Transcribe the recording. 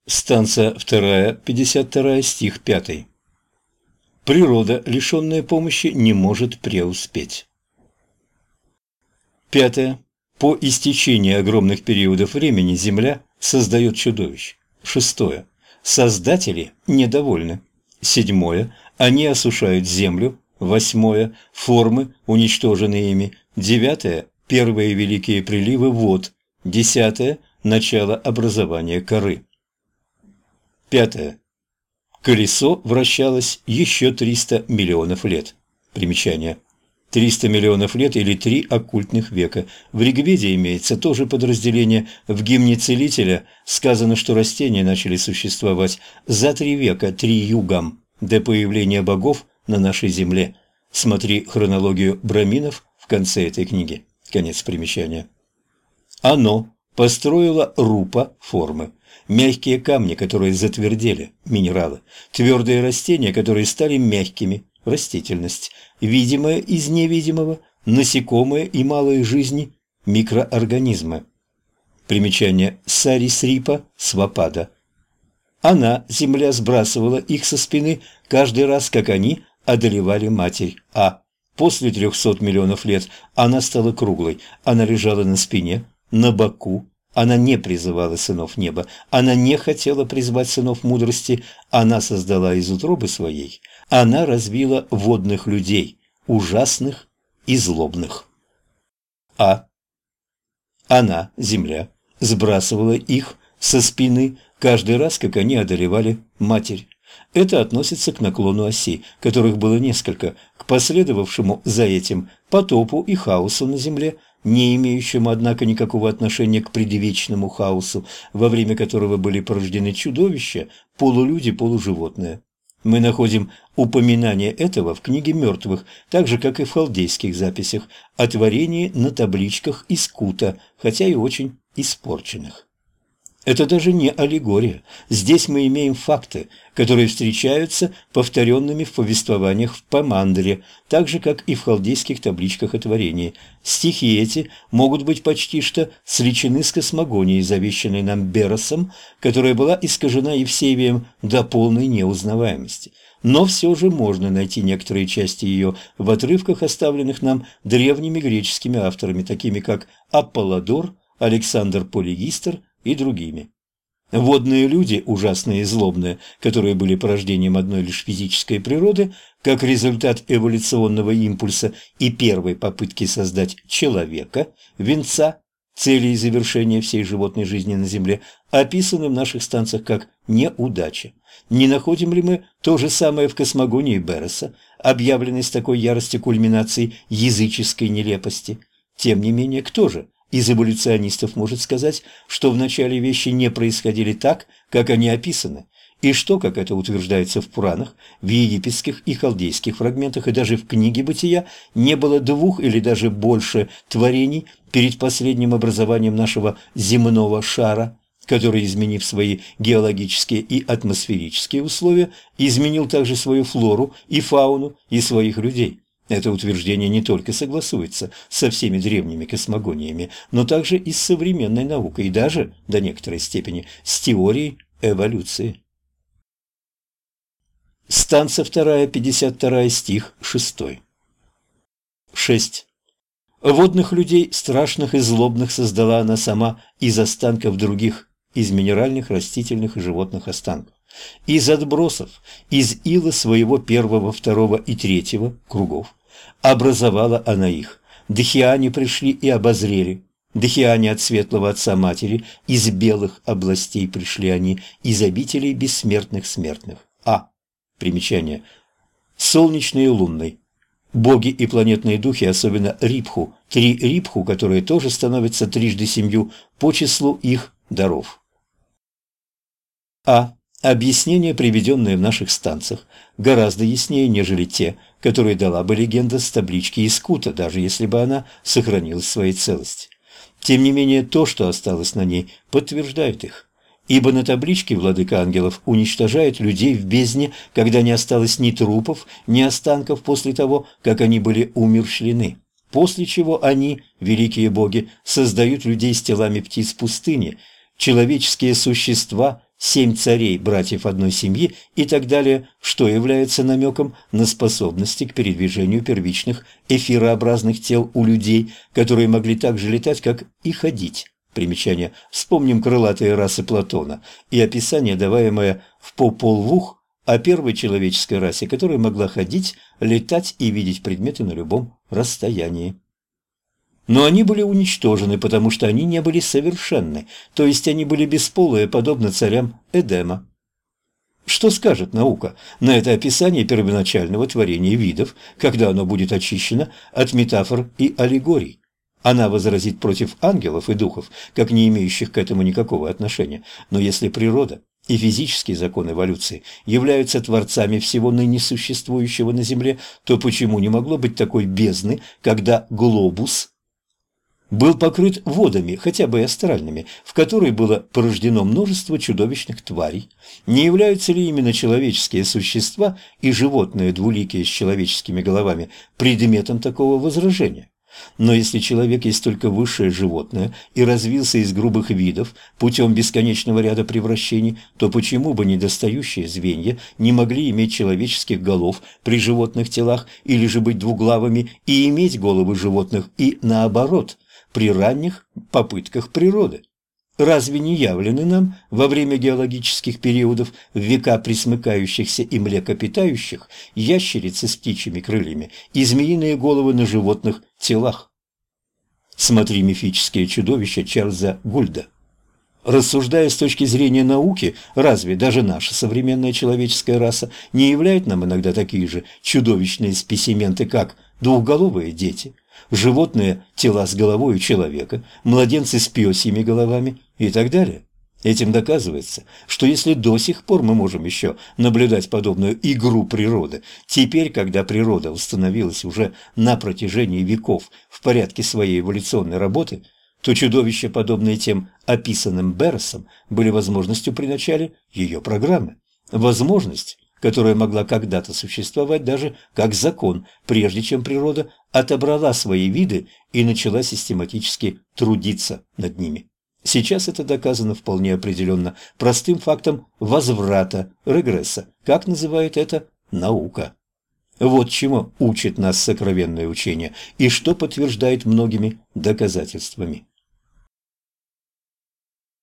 Станция 2, 52, стих 5. Природа, лишенная помощи, не может преуспеть. 5. По истечении огромных периодов времени Земля создает чудовищ. 6. Создатели недовольны. 7. Они осушают Землю. 8. Формы, уничтоженные ими. 9. Первые великие приливы вод. 10. Начало образования коры. 5. Колесо вращалось еще 300 миллионов лет. Примечание. 300 миллионов лет или 3 оккультных века. В Ригведе имеется тоже подразделение. В гимне Целителя сказано, что растения начали существовать за 3 века, 3 югам, до появления богов на нашей земле. Смотри хронологию браминов в конце этой книги. Конец примечания. Оно построило рупа формы. Мягкие камни, которые затвердели, минералы, твердые растения, которые стали мягкими, растительность, видимое из невидимого, насекомые и малые жизни, микроорганизмы. Примечание Сарисрипа Свапада. Она, земля, сбрасывала их со спины каждый раз, как они одолевали матерь, после 300 миллионов лет она стала круглой, она лежала на спине, на боку. Она не призывала сынов неба, она не хотела призвать сынов мудрости, она создала из утробы своей, она развила водных людей, ужасных и злобных. Она, земля, сбрасывала их со спины каждый раз, как они одолевали матерь. Это относится к наклону оси, которых было несколько, к последовавшему за этим потопу и хаосу на земле, не имеющему, однако, никакого отношения к предвечному хаосу, во время которого были порождены чудовища, полулюди, полуживотные. Мы находим упоминание этого в книге мертвых, так же, как и в халдейских записях, о творении на табличках из кута, хотя и очень испорченных. Это даже не аллегория. Здесь мы имеем факты, которые встречаются повторенными в повествованиях в Памандре, так же, как и в халдейских табличках о творении. Стихи эти могут быть почти что сличены с космогонией, завещанной нам Беросом, которая была искажена Евсевием до полной неузнаваемости. Но все же можно найти некоторые части ее в отрывках, оставленных нам древними греческими авторами, такими как Аполлодор, Александр Полигистр и другими. Водные люди, ужасные и злобные, которые были порождением одной лишь физической природы, как результат эволюционного импульса и первой попытки создать человека, венца, цели и завершения всей животной жизни на Земле, описаны в наших станциях как неудача. Не находим ли мы то же самое в космогонии Бероса, объявленной с такой яростью кульминацией языческой нелепости? Тем не менее, кто же из эволюционистов может сказать, что вначале вещи не происходили так, как они описаны, и что, как это утверждается в Пуранах, в египетских и халдейских фрагментах и даже в книге Бытия, не было 2 или даже больше творений перед последним образованием нашего земного шара, который, изменив свои геологические и атмосферические условия, изменил также свою флору и фауну и своих людей. Это утверждение не только согласуется со всеми древними космогониями, но также и с современной наукой, и даже, до некоторой степени, с теорией эволюции. Станция 2, 52, стих 6. 6. Водных людей, страшных и злобных, создала она сама из останков других, из минеральных, растительных и животных останков, из отбросов, из ила своего 1, 2 и 3 кругов. Образовала она их. Дхиане пришли и обозрели. Дхиане от светлого отца матери, из белых областей пришли они, из обителей бессмертных смертных. Примечание. Солнечный и лунный. Боги и планетные духи, особенно Рипху, 3 Рипху, которые тоже становятся трижды 7 по числу их даров. Объяснения, приведенные в наших станциях, гораздо яснее, нежели те, которые дала бы легенда с таблички из Кута, даже если бы она сохранилась в своей целости. Тем не менее, то, что осталось на ней, подтверждает их. Ибо на табличке владыка ангелов уничтожает людей в бездне, когда не осталось ни трупов, ни останков после того, как они были умерщвлены. После чего они, великие боги, создают людей с телами птиц пустыни, человеческие существа 7 царей, братьев одной семьи и так далее, что является намеком на способности к передвижению первичных эфирообразных тел у людей, которые могли так же летать, как и ходить. Примечание. Вспомним крылатые расы Платона и описание, даваемое в Попол Vuh о первой человеческой расе, которая могла ходить, летать и видеть предметы на любом расстоянии. Но они были уничтожены, потому что они не были совершенны, то есть они были бесполые, подобно царям Эдема. Что скажет наука на это описание первоначального творения видов, когда оно будет очищено от метафор и аллегорий? Она возразит против ангелов и духов, как не имеющих к этому никакого отношения. Но если природа и физический закон эволюции являются творцами всего ныне существующего на Земле, то почему не могло быть такой бездны, когда глобус был покрыт водами, хотя бы и астральными, в которой было порождено множество чудовищных тварей? Не являются ли именно человеческие существа и животные, двуликие с человеческими головами, предметом такого возражения? Но если человек есть только высшее животное и развился из грубых видов путем бесконечного ряда превращений, то почему бы недостающие звенья не могли иметь человеческих голов при животных телах или же быть двуглавыми и иметь головы животных и наоборот при ранних попытках природы? Разве не явлены нам во время геологических периодов, в века пресмыкающихся и млекопитающих, ящерицы с птичьими крыльями и змеиные головы на животных телах? Смотри «Мифические чудовища» Чарльза Гульда. Рассуждая с точки зрения науки, разве даже наша современная человеческая раса не являет нам иногда такие же чудовищные спесименты, как двухголовые дети, животные тела с головой у человека, младенцы с пёсьими головами и так далее? Этим доказывается, что если до сих пор мы можем еще наблюдать подобную игру природы, теперь, когда природа установилась уже на протяжении веков в порядке своей эволюционной работы, то чудовища, подобные тем описанным Берресом, были возможностью при начале ее программы. Возможность, которая могла когда-то существовать даже как закон, прежде чем природа отобрала свои виды и начала систематически трудиться над ними. Сейчас это доказано вполне определенно простым фактом возврата, регресса, как называет это наука. Вот чему учит нас сокровенное учение и что подтверждает многими доказательствами.